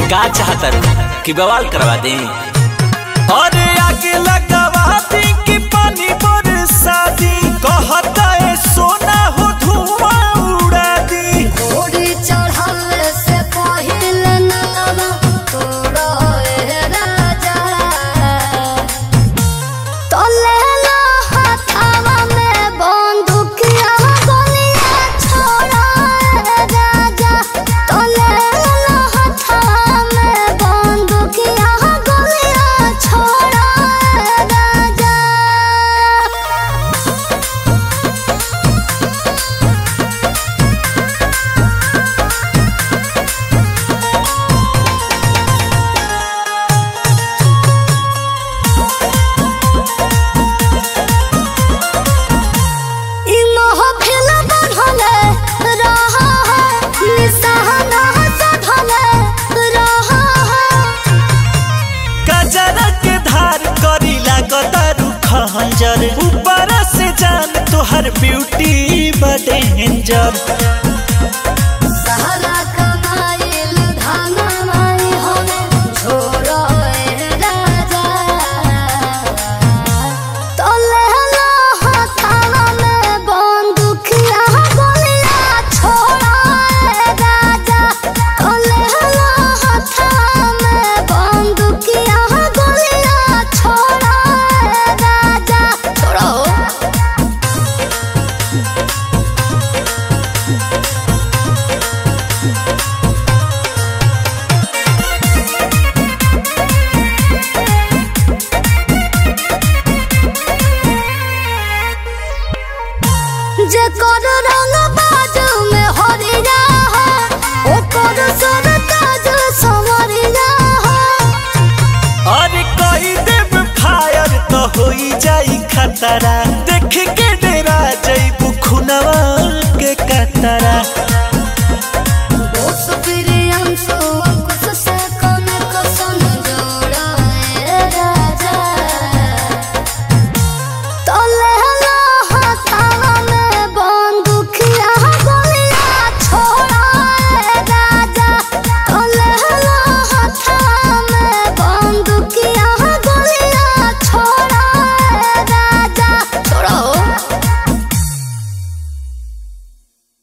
का चाहता कि बवाल करवा दे अरे आगे लगवा दी कि पानी बरसा दी कहता है सोना हो धुआं उड़ा दी घोड़ी चढ़ल से पहिले नलवा तोड़ो ए राजा तो ले लो हाथवा में बंदूकिया गोलियां छोड़ो ए राजा तो ले लो हाथवा में बंदूकिया गोलियां छोड़ो ए राजा। ऊपर से जान तोहर ब्यूटी बड़े डेंजर